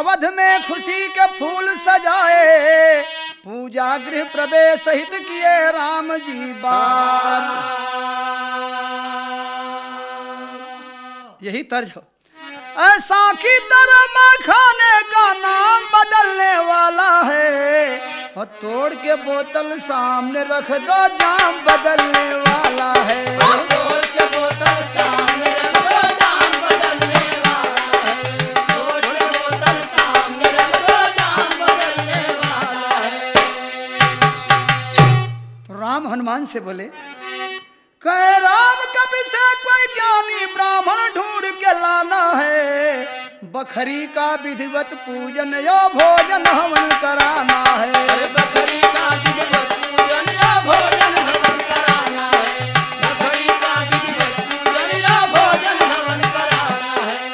अवध में खुशी के फूल सजाए, पूजा गृह प्रवेश सहित किए राम जी बात। यही तर्ज हो। ऐसा की तरह मैं खाने का नाम बदलने वाला है, और तोड़ के बोतल सामने रख दो जाम बदलने वाला है। तोड़ के बोतल सामने रख दो जाम बदलने वाला है। तोड़ के बोतल सामने रख दो जाम बदलने वाला है। तो राम हनुमान से बोले, कहे राम कभी से कोई ज्ञानी ब्राह्मण ढूंढ के लाना है, बखरी का विधिवत पूजन या भोजन हवन कराना है। अरे बकरी का विधिवत पूजन या भोजन हवन कराना है। बकरी का विधिवत पूजन या भोजन हवन कराना है।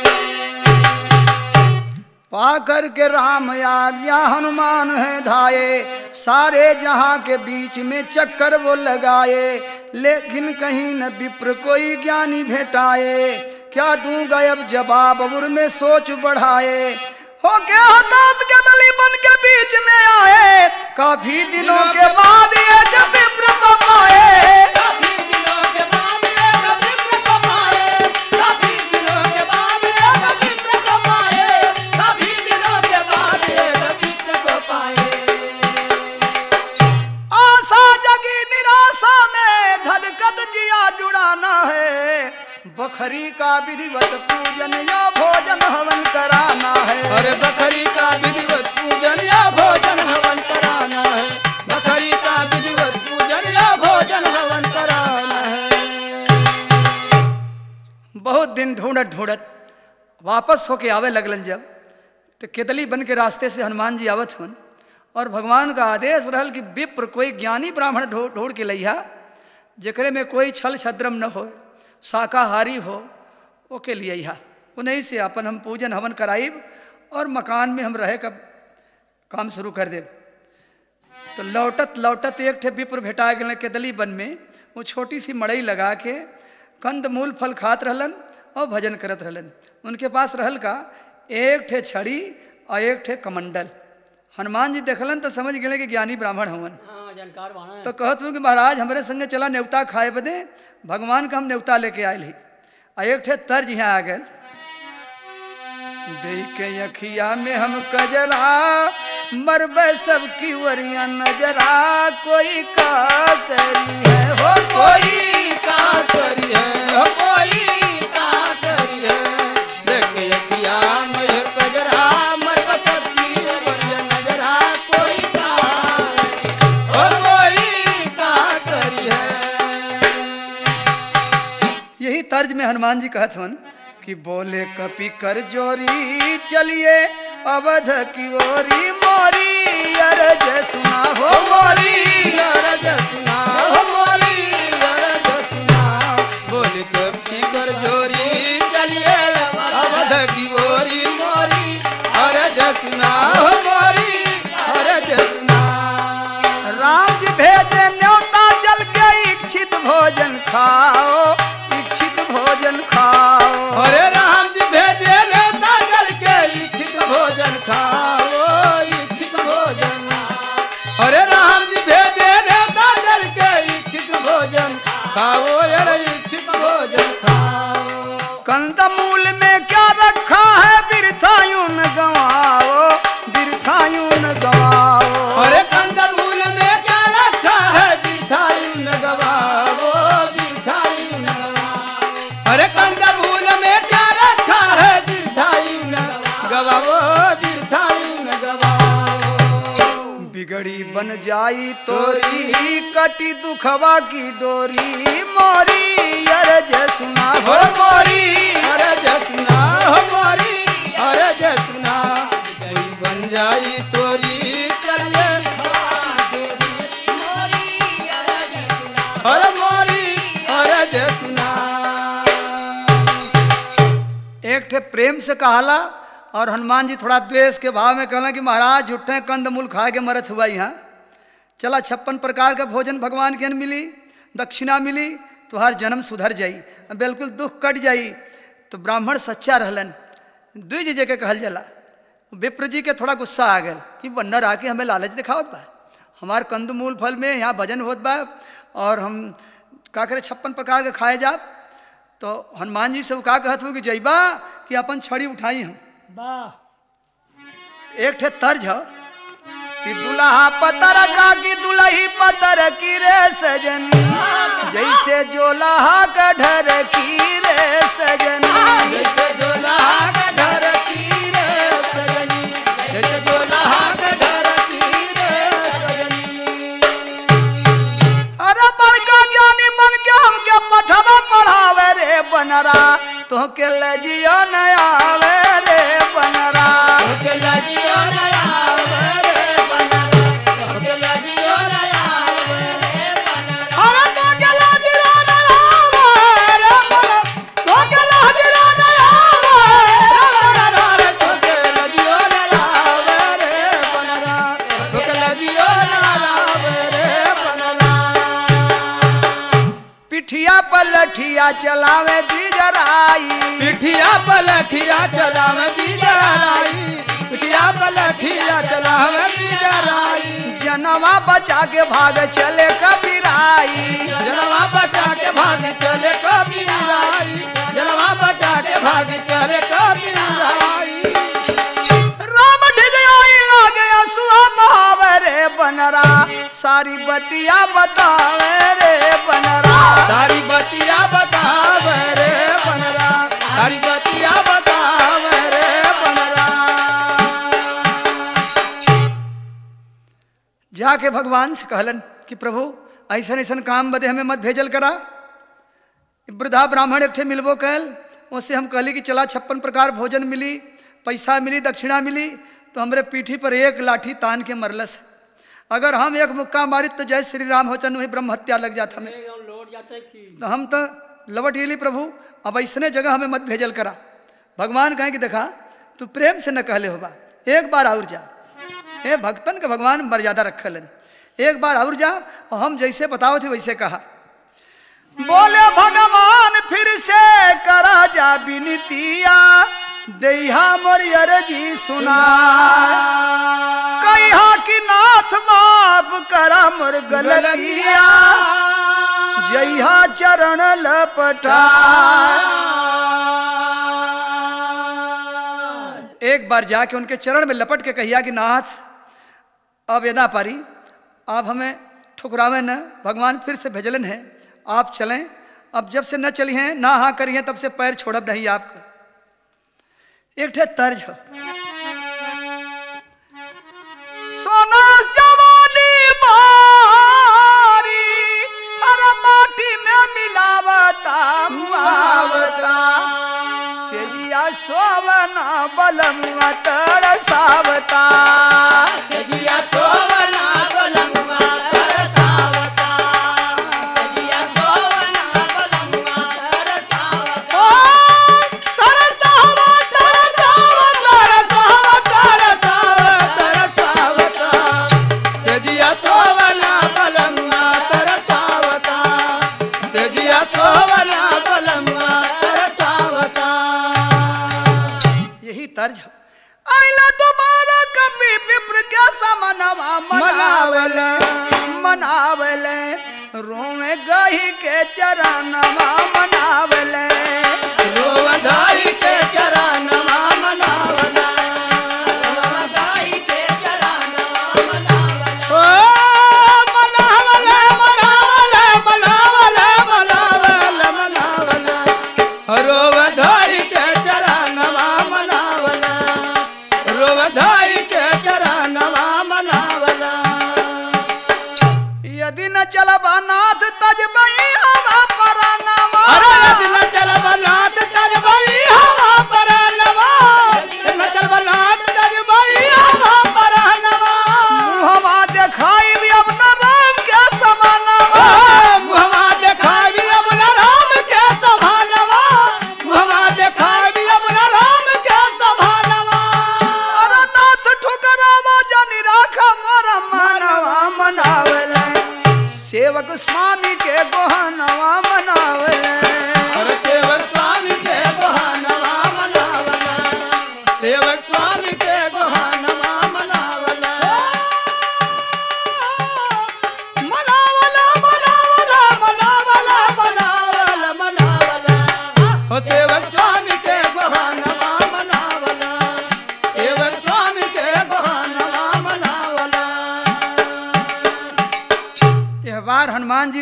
पाकर के राम आज्ञा हनुमान है धाये, सारे जहां के बीच में चक्कर वो लगाए, लेकिन कहीं न विप्र कोई ज्ञानी भेटाए। क्या दूंगा अब जवाब उर में सोच बढ़ाए, हो गया हताश के दली बन के बीच में आए, काफी दिनों के बाद ये जब विप्र को पाए। काफी दिनों के बाद ये जब विप्र को पाए। काफी दिनों के बाद ये जब विप्र को पाए। काफी दिनों के बाद ये जब विप्र को पाए। आशा जगी निराशा में धड़कत जिया जुड़ाना है, बखरी का विधिवत पूजन या भोजन हवन कराना है। अरे बकरी का विधिवत पूजन या भोजन हवन कराना है। बकरी का विधिवत पूजन या भोजन हवन कराना है। बहुत दिन ढूंढत ढूंढत वापस होके आवे लगलन जब, तो केतली बन के रास्ते से हनुमान जी आवत हन, और भगवान का आदेश रहल कि विप्र कोई ज्ञानी ब्राह्मण ढूंढ के लइहा, जेकरे में कोई छल छद्रम न हो, शाकाहारी हो, ओके लिए यहाँ उन्हीं से अपन हम पूजन हवन कराइब, और मकान में हम रहे का काम शुरू कर देब। तो लौटत लौटत एक ठे विप्र भेटा गए केतली वन में, वो छोटी सी मड़ई लगा के कंद मूल फल खात रहलन और भजन करत रहलन। उनके पास रहल का एक ठे छड़ी और एक ठे कमंडल। हनुमान जी देखलन तो समझ गए कि ज्ञानी ब्राह्मण हवन। जानकार बाणा तो कहत हूँ कि महाराज हमारे संगे चला न्योता खाए बदे, भगवान का हम न्योता लेके आयल ही। आ एक ठे तर्ज यहाँ आ गए, देख के अखिया में हम कजरा, मरबे सबकी वरिया नजरा, कोई का करी है हो कोई का करी है। हो कोई का करी है। देखे अखिया में कजरा, मरबे सबकी वरिया नजरा, कोई का हो कोई का करी है। यही तर्ज में हनुमान जी कहत हन कि बोले कपि कर जोरी, चलिए अवध की ओरी, मोरी अरज सुना हो मोरी अरज सुना हो मोरी अरज सुना। बोल कपि कर जोरी, चलिए अवध की ओरी, मोरी अरज सुना हो मोरी अरज सुना। राम जी भेजे न्योता चल के इच्छित भोजन खाओ, इच्छित भोजन खाओ। अरे राम जी भेजे न्योता चल के इच्छित भोजन खाओ, इच्छित भोजन। अरे राम जी भेजे न्योता चल के इच्छित भोजन खाओ, अरे इच्छित भोजन खाओ। कंदमूल में क्या रखा है, बिरथायूं न गवाओ, बिरथायूं न गवाओ। अरे कंदमूल में क्या रखा है, बिरथायूं न गवाओ, बिरथायूं न गवाओ। अरे कंदमूल में क्या रखा है, बिरथायूं न गवाओ, बिरथायूं न गवाओ। बिगड़ी बन जाई तोरी, कटी दुखवा की डोरी, मोरी अरज सुना हो हो मोरी अरज सुना हो मोरी अरज सुना। कोई बन जाई तोरी, चलिए हर मोरी अरज सुना। एक ठे प्रेम से कहाला, और हनुमान जी थोड़ा द्वेष के भाव में कहला कि महाराज झूठे कंदमूल खा के मरत हुआ यहाँ, चला 56 प्रकार का भोजन भगवान के मिली, दक्षिणा मिली, तुहार जन्म सुधर जाई, बिल्कुल दुख कट जाई। तो ब्राह्मण सच्चा रहलन, द्विज जे के कहल जला, विप्र जी के थोड़ा गुस्सा आ गया कि बन्नर आके हमें लालच दिखावत बा, हमार कंदमूल फल में यहाँ भजन होत बा और हम का करे 56 प्रकार के खाए जा। तो हनुमान जी से वो का कहत हो कि जइबा कि अपन छड़ी उठाई हम। एक ठे तर्ज है कि दुल्हा पतर का कि दुल्ही पतर की रे सजनी, जैसे जोलहा का ढर की रे सजनी, जैसे जोलहा का ढर की रे सजनी, जैसे जोलहा का ढर की रे सजनी। अरे बड़का ज्ञानी बन के हमके पठवा पढ़ावे रे बनरा, तो के लजियो न आवे रे बनरा, तो के लजियो न आवे रे बनरा, तो के लजियो न आवे रे बनरा। अरे तो के लजियो न आवे रे बनरा, तो के लजियो न आवे रे बनरा, तो के लजियो न आवे रे बनरा, तो के लजियो न आवे रे बनरा। पिठिया पलठिया चलावे दीजराई, पिठिया पलठिया चलावे दीजराई, पिठिया पलठिया चलावे दीजराई। जनवा बचा के भाग चले कबीराई, जनवा बचा के भाग चले कबीराई, जनवा बचा के भाग चले कबीराई। राम ढिगई लागे असुआ बहावे रे बनरा, सारी बतिया बतावे रे बनरा, सारी बतिया बतावे रे बनरा, सारी बतिया बतावे रे बनरा। जाके भगवान से कहलन कि प्रभु ऐसन ऐसन काम बदे हमें मत भेजल करा। वृद्धा ब्राह्मण एक ठे मिलबो कहल, उससे हम कहली कि चला 56 प्रकार भोजन मिली, पैसा मिली, दक्षिणा मिली, तो हमरे पीठी पर एक लाठी तान के मरलस। अगर हम एक मुक्का मारी तो जय श्री राम होचन वही ब्रह्म हत्या लग जाता हमें। तो हम तो लवट गेली प्रभु, अब ऐसने जगह हमें मत भेजल करा। भगवान कहें कि देखा तू प्रेम से न कहले होबा, एक बार और जा। हे भक्तन के भगवान मर्यादा रखलन, एक बार और जा और हम जैसे बताओ थे वैसे कहा। बोले भगवान फिर से करा जा विनतिया, देहा मोर अर्जी सुना, कहा कि नाथ माफ करा मोर गलतिया, जइहा चरण लपटा। एक बार जाके उनके चरण में लपट के कहिया कि नाथ अब एदा पारी, आप हमें ठुकरावे न, भगवान फिर से भेजलन है, आप चलें। अब जब से न चली हैं ना हाँ करी हैं तब से पैर छोड़ब नहीं आपको। एक ठे तर्ज हो, सोना जवानी बारी, हर माटी में मिलावता मुआवता, सेजिया सोवना बलमुआ तरसावता, सजिया सोवना बलमुआ तरसावता, सजिया सोवना बलमुआ तरसावता। सजिया सोवना बलमुआ तरसावता, सजिया सोवना बलमुआ तरसावता। यही तर्ज है। आइला दोबारा कभी विप्र के समनवा मनावले मनावले, रोवे गही के चरणवा मनावले, रोवधाई के चरणवा मनावला, रोवधाई के चरणवा मनावला। ओ मनावला मनावला मनावला मनावला मनावला, रोवधाई के चरणवा मनावला, रोवधाई के चरणवा मनावला। यदि न चलबा नाथ तजबई हवा परनवा, अरे यदि न चलबा नाथ तजबई हवा परनवा, न चलबा नाथ तजबई हवा परनवा। मुहवा देखाई अब न राम के समानवा, मुहवा देखाई अब न राम के सभानवा, मुहवा देखाई अब न राम के सभानवा। अरे नाथ ठुकरावा जानी राखा मोर मनवा मनावले, सेवक स्वामी के गोहनवा मनावले, अरे सेवक स्वामी के गोहनवा मनावला, सेवक स्वामी के गोहनवा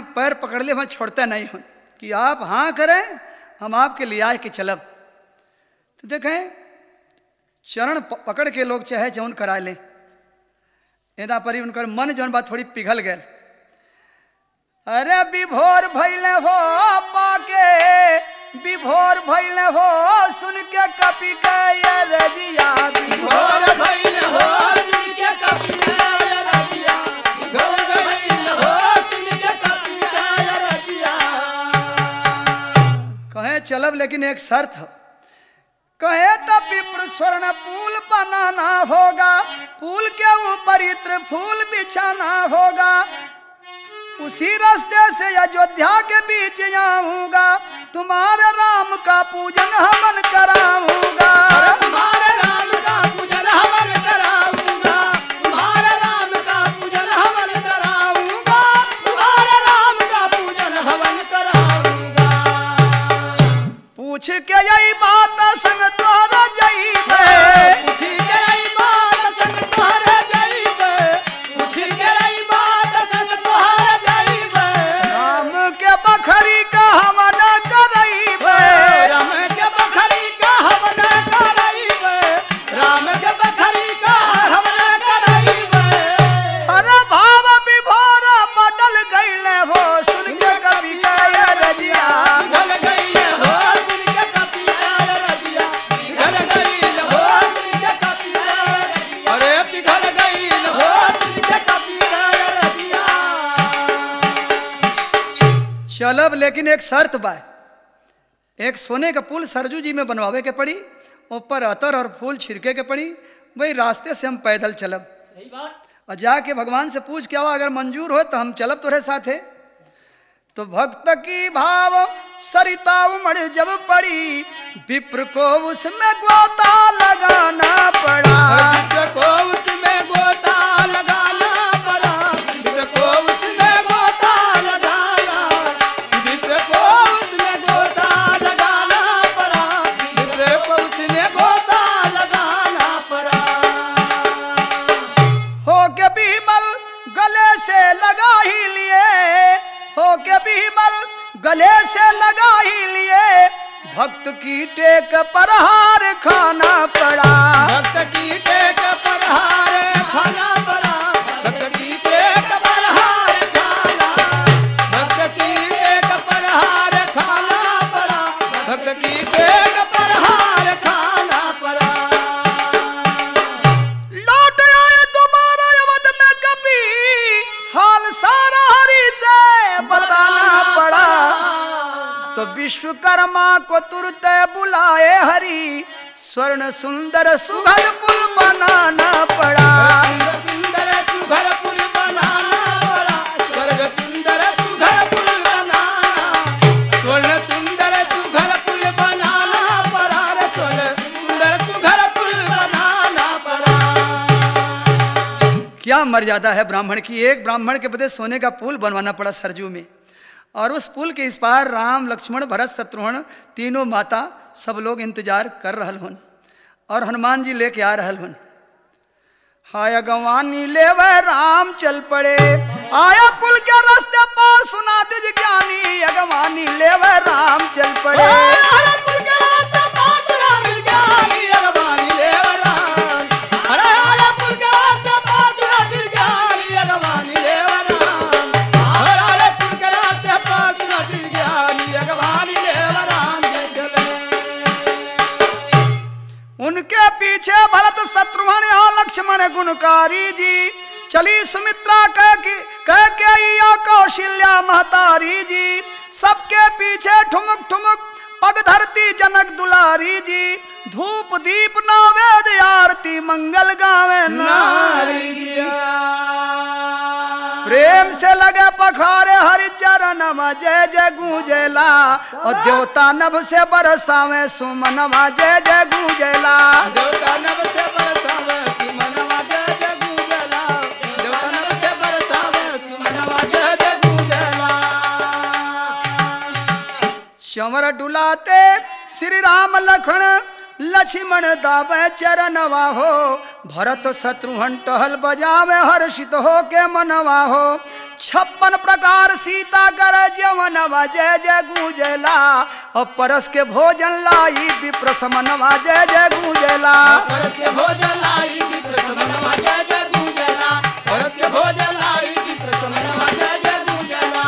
पैर पकड़ ले मैं छोड़ता नहीं हूं कि आप हाँ करें हम आपके लिए आए कि चलब। तो देखें चरण पकड़ के लोग चाहे जौन करा लें, एदा परी उनकर मन जौन बात थोड़ी पिघल गए। अरे विभोर भैले हो पाके, विभोर भैले हो सुन के कपी के ये रजिया, विभोर भैले हो सुन के कपी के ये रजिया, विभोर भैले हो सुन के कपी के ये रजिया। कहे चलब लेकिन एक शर्त है। कहे तो विप्र स्वर्ण पुल बनाना होगा, पुल के ऊपर इत्र फूल बिछाना होगा, उसी रास्ते से अयोध्या के बीच जाऊंगा, तुम्हारे राम का पूजन हवन कराऊंगा, तुम्हारे राम का पूजन हवन कराऊंगा, तुम्हारे राम का पूजन हवन कराऊंगा, तुम्हारे राम का पूजन हवन कराऊंगा। पूछ के यही बात संग तोहरा जइबे, पूछ के यही बात संग तोहरा जइबे, पूछ के यही बात संग तोहरा जइबे, राम के बखरी का हवन करइबे, राम के बखरी का हवन करइबे, राम के बखरी का हवन करइबे। अरे भाव विभोर बदल गईले हो सुन के कवि का ये रजिया, पिघल गई हो सुन के कपी का ये रजिया, पिघल गई हो सुन के कपी का ये रजिया, अरे पिघल गई हो सुन के कपी का ये रजिया। चलब लेकिन एक शर्त बा, एक सोने का पुल सरजू जी में बनवावे के पड़ी, ऊपर अतर और फूल छिड़के के पड़ी, वही रास्ते से हम पैदल चलब। सही बात। और जाके भगवान से पूछ के आओ अगर मंजूर हो तो हम चलब तोरे साथे। तो भक्त की भाव सरिता उमड़ जब पड़ी, विप्र को उसमें गोता लगाना पड़ा, विप्र को उसमें गोता लगाना पड़ा, विप्र को उसमें गोता लगाना, विप्र को उसमें गोता लगाना पड़ा, विप्र को उसमें गोता लगाना पड़ा। हो के बीमल गले से लगा ही लिए, हो के बीमल गले से लगा ही लिए, भक्त की टेक पर हार खाना पड़ा, भक्त की टेक पर हार खाना पड़ा, भक्त की टेक पर हार खाना, भक्त की टेक पर हार खाना पड़ा, भक्त की टेक पर हार खाना पड़ा। लौट आए दोबारा अवध में कभी, हाल सारा हरि से बताना पड़ा, तो विश्वकर्मा को तुरंत बुलाए हरि, स्वर्ण सुंदर सुघर पुल बनाना पड़ा, सुंदर सुघर पुल बनाना पड़ा, स्वर्ग सुंदर सुघर पुल बनाना, स्वर्ण सुंदर सुघर पुल बनाना पड़ा, रे स्वर्ण सुंदर सुघर पुल बनाना पड़ा। क्या मर्यादा है ब्राह्मण की, एक ब्राह्मण के बदले सोने का पुल बनवाना पड़ा सरजू में, और उस पुल के इस पार राम लक्ष्मण भरत शत्रुघ्न तीनों माता सब लोग इंतजार कर रहल हन, और हनुमान जी लेके आ रहल हन। हाय गवानी लेवे राम चल पड़े, आया पुल के रास्ते पार सुना तुझ ज्ञानी, अगवानी लेवे राम चल पड़े, उनके पीछे भरत शत्रुघ्न और लक्ष्मण गुणकारी जी, चली सुमित्रा कह के कौशल्या महतारी जी, सबके पीछे ठुमक ठुमक पग धरती जनक दुलारी जी, धूप दीप नवेद आरती मंगल गावे नारी जी, प्रेम से लगे पखारे हरि चरण जय जय गूंजेला, और देवता नभ से बरसावे सुमनवा जय जय गूंजेला, देवता नभ से बरसावे सुमनवा जय जय गूंजेला, देवता नभ से बरसावे सुमनवा जय जय गूंजेला। चमर डुलाते श्री राम लखन लक्ष्मण दावे चरणवा हो, भरत शत्रुघ्न टहल बजावे हर्षित हो के मनवा हो। 56 प्रकार सीता कर जवनवा, जय जय गूंजला, और परस के भोजन लाई विप्र समनवा, जय जय गूंजला। परस के भोजन लाई विप्र समनवा, जय जय गूंजला, परस के भोजन लाई विप्र समनवा, जय जय गूंजला।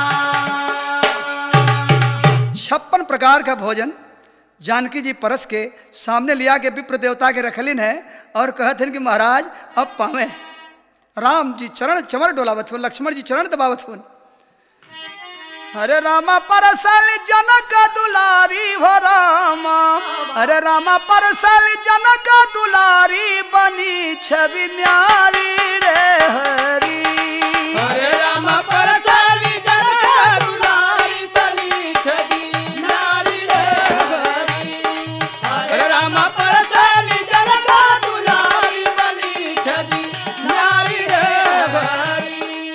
56 प्रकार का भोजन जानकी जी परस के सामने लिया के विप्र देवता के रखलिन है, और कहते हैं कि महाराज अब पावे। राम जी चरण चमर डोलावत हो, लक्ष्मण जी चरण दबावत हो। अरे रामा परसल जनक दुलारी हो रामा, अरे रामा परसल जनक दुलारी, बनी छवि न्यारी रे हरी। अरे रामा परसल जनक दुलारी, बनी छवि न्यारी रे हरी। अरे रामा परसल जनक दुलारी, बनी छवि न्यारी रे हरी।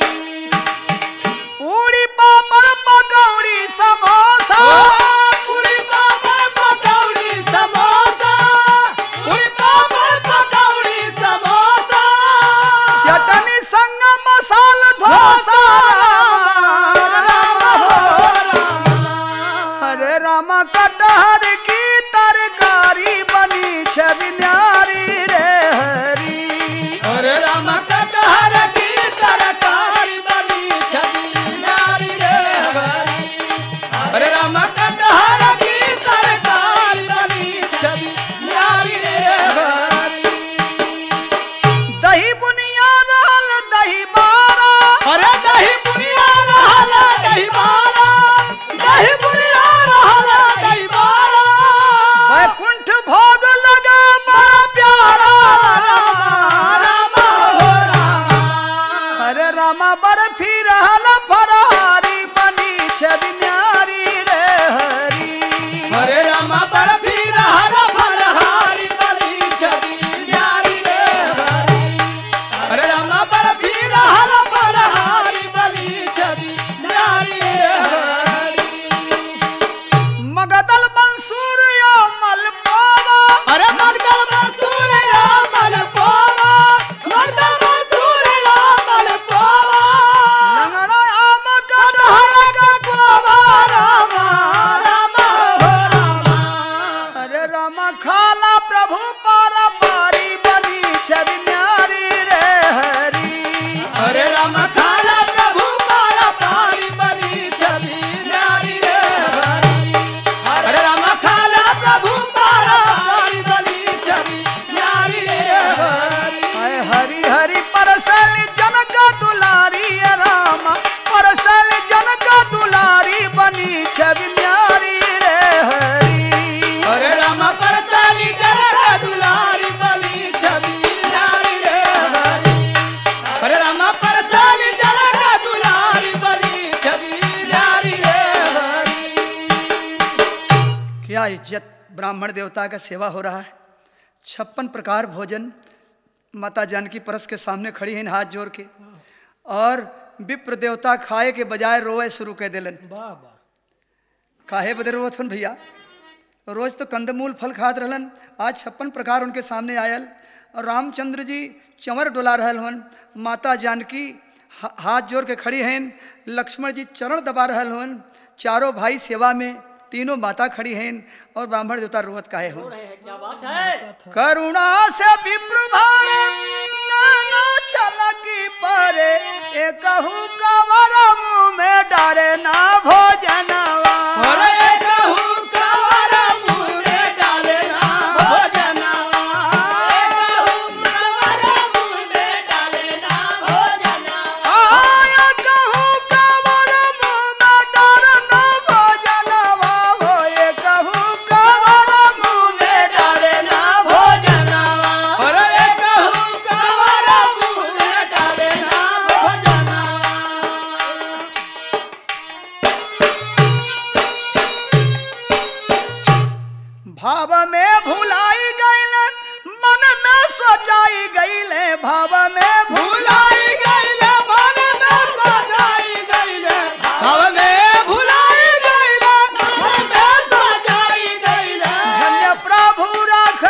पूरी पापड़ पकौड़ी समोसा, पूरी पापड़ पकौड़ी समोसा, पूरी पापड़ पकौड़ी समोसा, चटनी संग मसाल डोसा, रामा हो। अरे रामा कटहर की तरकारी, बनी छवि न्यारी रे हरी। अरे रामा कटहर की तरकारी, बनी छवि न्यारी रे हरी। अरे रामा कटहर की तरकारी, बनी छवि न्यारी रे हरी। दही बुनिया रहल दही बारा, अरे दही बुनिया रहल दही बारा, दही बुनिया रहल दही बारा। वैकुंठ भोग लगा बड़ा प्यारा, रामा हो रामा। अरे रामा बर्फी रहल फरारी, बनी छवि न्यारी रे हरी। अरे रामा बर्फी रहल फरहारी, बनी छवि न्यारी रे हरी। अरे रामा बर्फी रहल फरहारी, बनी छवि न्यारी रे हरी। मगदल मंसूर यो मलपावा, अरे मगदल मंसूर या मलपावा, मगदल मंसूर या मलपावा। लंगड़ा आम कटहर का गोवा, रामा रामा हो रामा। अरे रामा खाला प्रभु पारा पारी, बनी छवि न्यारी रे हरी। अरे रामा खाला प्रभु पारा पारी, बनी छवि न्यारी रे हरी। अरे रामा खाला प्रभु पारा पारी, बनी छवि न्यारी रे हरी। हाय हरी हरी परसल जनक दुलारी, ये रामा परसल जनक दुलारी, बनी छवि न्यारी रे हरी। अरे रामा परसाली जनक दुलारी, बनी छवि न्यारी रे हरी। अरे रामा परसाली जनक दुलारी, बनी छवि न्यारी रे हरी। क्या इज्जत ब्राह्मण देवता का सेवा हो रहा है। 56 प्रकार भोजन माता जानकी परस के सामने खड़ी हैं हाथ जोड़ के, और विप्र देवता खाए के बजाय रोए शुरू कर दिलन। काहे बदे रोवत हन भैया, रोज तो कंदमूल फल खात रहलन, आज 56 प्रकार उनके सामने आयल, और रामचंद्र जी चंवर डोला रहल हन। माता जानकी हाथ जोड़ के खड़ी हैं, लक्ष्मण जी चरण दबा रहल हन, चारों भाई सेवा में, तीनों माता खड़ी हैं, और ब्राह्मण देवता रोवत काहे हो। क्या बात है। करुणा से विप्र भारे, नाना छलकी परे, एकहु कवर मुँह में डारे ना भोजनवा। अरे कहूँ कवर मुँह में डाले ना भोजनवा। कहूँ कवर मुँह में डाले ना भोजनवा। आया कहूँ कवर मुँह में डारे ना भोजनवा, हो एकहु कवर मुँह में डारे ना भोजनवा। अरे कहूँ कवर मुँह में डाले ना भोजनवा। भाव में भुलाई गईले, मन में सोचाई गईले, भाव में भुलाई गईले, मन में सजाई गईले, भाव में भुलाई गईले, मन में सजाई गईले। धन्य प्रभु राख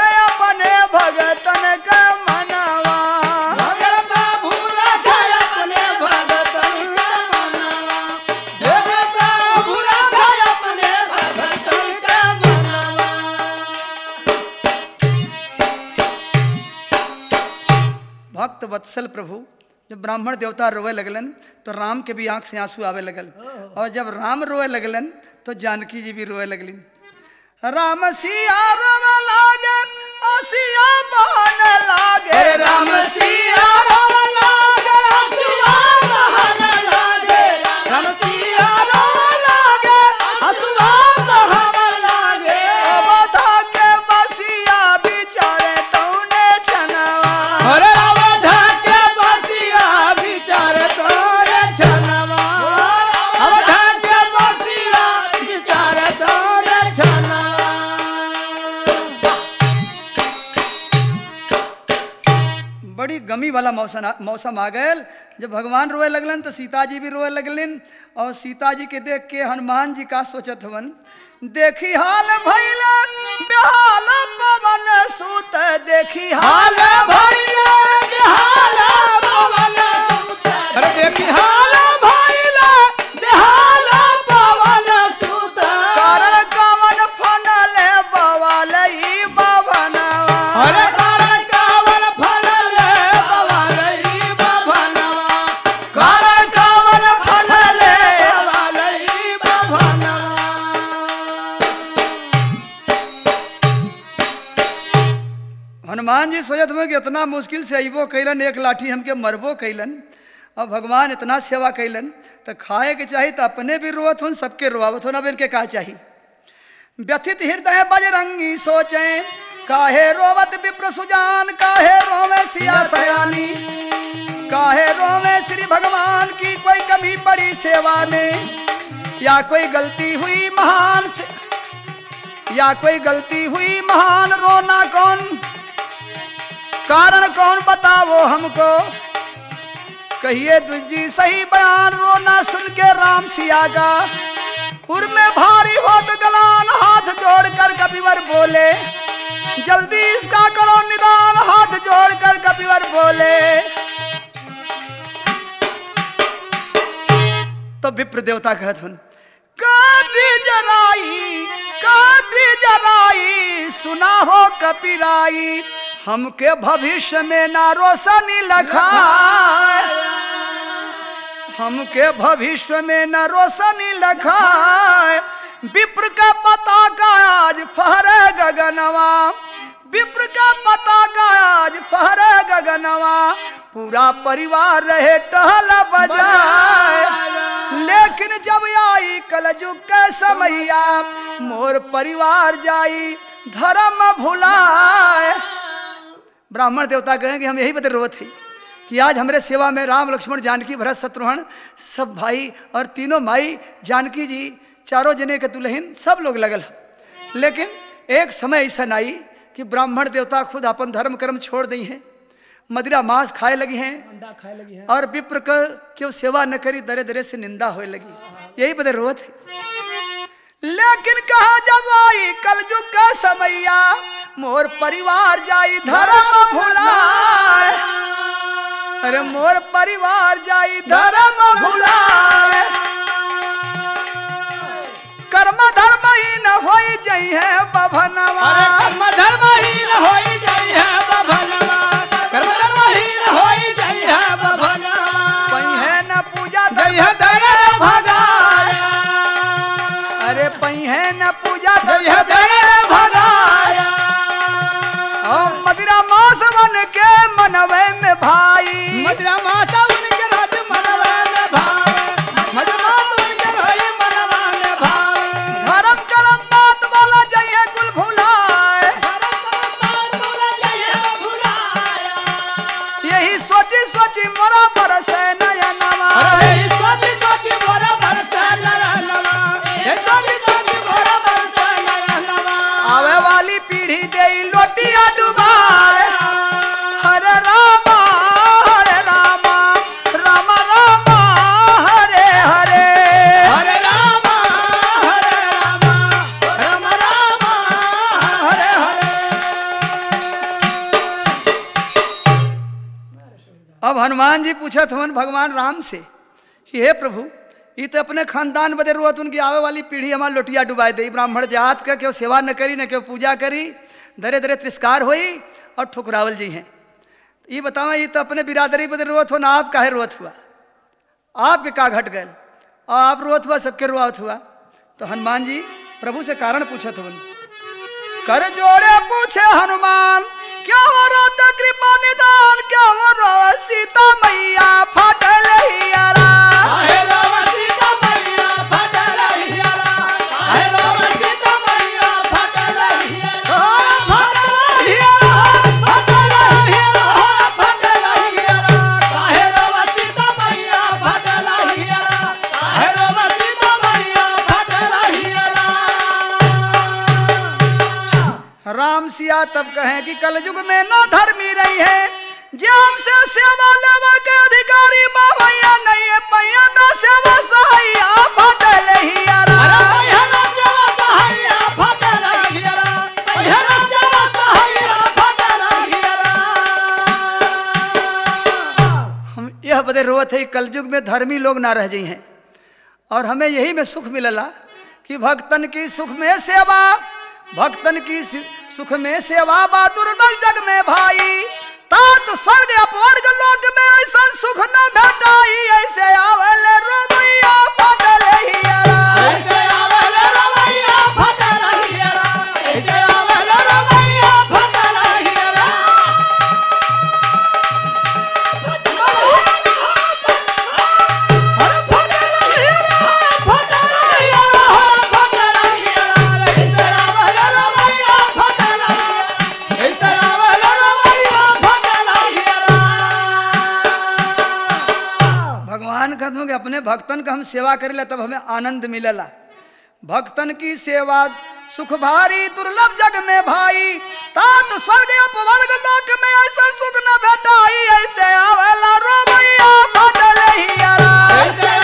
वत्सल प्रभु जब ब्राह्मण देवता रोए लगलन तो राम के भी आंख से आंसू आवे लगल और जब राम रोए लगलन तो जानकी जी भी रोए लगलिन। राम सिया रोवे लागे सिया बहन लागे राम सिया रोवे लागे हसुआ बहन लागे राम सिया रोवे लागे हसुआ बहन लागे अवधा के बसिया बिचारे तौने छनवा अरे अवधा के बसिया बिचारे तोरे छनवा अवधा के बसिया बिचारे तोरे छनवा। बड़ी गमी वाला मौसम आ गयल। जब भगवान रोए लगलन तो सीता जी भी रोए लगलिन और सीता जी के देख के हनुमान जी का सोचत हवन देखी हाल भैला बेहाल पवन सूत देखी हाल भैया बेहाल पवन सूत अरे देखी हाल भैया बेहाल पवन सूत कारण कवन फनले बवाल ई बभनवा अरे कारण कवन फनले बवाल ई बभनवा कारण कवन फनले बवाल ई बभनवा। हनुमान जी सोचत हुए कि इतना मुश्किल से अइबो कैलन एक लाठी हमके मरबो कैलन और भगवान इतना सेवा कैलन तो खाए के चाहिए तो अपने भी रोवत हूँ सबके रोआवत हो ना इनके का चाहिए। व्यथित हृदय बजरंगी सोचे काहे रोवत विप्र सुजान काहे रोवे सिया सयानी काहे रोवे श्री भगवान की कोई कमी पड़ी सेवा में या कोई गलती हुई महान या कोई गलती हुई महान रोना कौन कारण कौन बताओ हमको कहिए तुझी सही बयान रोना सुन के राम सिया का उर में भारी होत गलान हाथ जोड़कर कपिवर बोले जल्दी इसका करो निदान हाथ जोड़कर कपिवर बोले। तो विप्र देवता कहत हन काटी जराई सुना हो कपिराई हमके भविष्य में ना रोशनी लखाए हमके भविष्य में न रोशनी लखाए विप्र का पता का आज फहरे गगनवा विप्र का पता का आज फहरे गगनवा पूरा परिवार रहे टहल बजाए लेकिन जब आई कलयुग के समैया मोर परिवार जाई धर्म भुलाए। ब्राह्मण देवता कहें कि हम यही बदल रोत है कि आज हमारे सेवा में राम लक्ष्मण जानकी भरत शत्रुघ्न सब भाई और तीनों माई जानकी जी चारों जने के दुल्हन सब लोग लगल है। लेकिन एक समय ऐसा आई कि ब्राह्मण देवता खुद अपन धर्म कर्म छोड़ दी हैं मदिरा मांस खाए लगी हैं अंडा खाए लगी है और विप्र का क्यों सेवा न करी दरे दरे से निंदा होए लगी यही बदल रोत है। लेकिन कहा जब आई कलयुग का समैया मोर परिवार जाई धर्म भुलाए अरे मोर परिवार जाई धर्म भुलाए कर्म धर्म ही न होई जई है बभनवा अरे कर्म धर्म ही न होई जई है बभनवा कर्म धर्म ही न होई जई है बभनवा पहिए न पूजा जई है दरे भगाया अरे पहिए न पूजा जई है दरे भगाया मदिरा मास बन के मनवे में भाई मदिरा माता उनके राज मनवा में भावे मदिरा माता उनके राज मनवा में भावे धर्म करम बात वाला जइए कुल भुलाए धर्म करम बात वाला जइए भुलाया यही सोची सोची मोरा बरसे नयनवा अरे सोची सोची मोरा बरसे नयनवा ये सोची सोची मोरा बरसे नयनवा आवे वाली पीढ़ी दे लोटिया डुबाए हरे रामा रामा रामा रामा हरे हरे हरे रामा राम रामा हरे हरे। अब हनुमान जी पूछत हवन भगवान राम से कि हे प्रभु ये तो अपने खानदान बदे रोत उनकी आवे वाली पीढ़ी हमार लोटिया डुबाए दे ब्राह्मण जात का क्यों सेवा न करी न क्यों पूजा करी दरे दरे तिरस्कार होई और ठुकरावल जी हैं ये बतावा ये तो अपने बिरादरी बदे रोत हो ना, आप काहे रोत हुआ, आपके का घट गए और आप रोत हुआ सबके रोआत हुआ। तो हनुमान जी प्रभु से कारण पूछत हो, कर जोड़े पूछे हनुमान क्या हो रोत कृपा निदान, क्या हो रो सीता मैया फटल हियरा। काहे रोवे सीता मैया फटल हियरा, काहे रोवे सीता मैया फटल हियरा, फटल हियरा, फटल हियरा, फटल हियरा, काहे रोवे सीता मैया फटल हियरा, काहे रोवे सीता मैया फटल हियरा। राम सिया तब कहें कि कलयुग में न धर्मी रही है, ज्ञान से सेवा लेवा के अधिकारी बाबैया नहीं है, पैया न सेवा सहाइया फटल हियरा। अरे भैया ना सेवा सहाइया फटल हियरा, भैया ना सेवा सहाइया फटल हियरा। हम यह बदे रोत है कलयुग में धर्मी लोग ना रह जाई हैं, और हमें यही में सुख मिलला कि भक्तन की सुख में सेवा, भक्तन की सुख में सेवा बा दुर्लभ जग में भाई, तात स्वर्ग अपवर्ग लोक में ऐसा सुख न भेटाई, ऐसे आवल रोमैया फटल हियरा। ऐसे आवल रोमैया फटल हियरा, ऐसे आवल रोमैया फटल हियरा। अरे फटल हियरा, फटल हियरा, फटल हियरा, ऐसे आवल रोमैया फटल हियरा, ऐसे आवल रोमैया फटल हियरा। भगवान कहते हैं कि अपने भक्तन का हम सेवा करेला तब हमें आनंद मिलला। भक्तन की सेवा सुख भारी दुर्लभ जग में भाई, तात स्वर्ग अपवर्ग लोक में ऐसा सुख न भेटाई, ऐसे आवला रोमैया फटल हियरा। ऐसे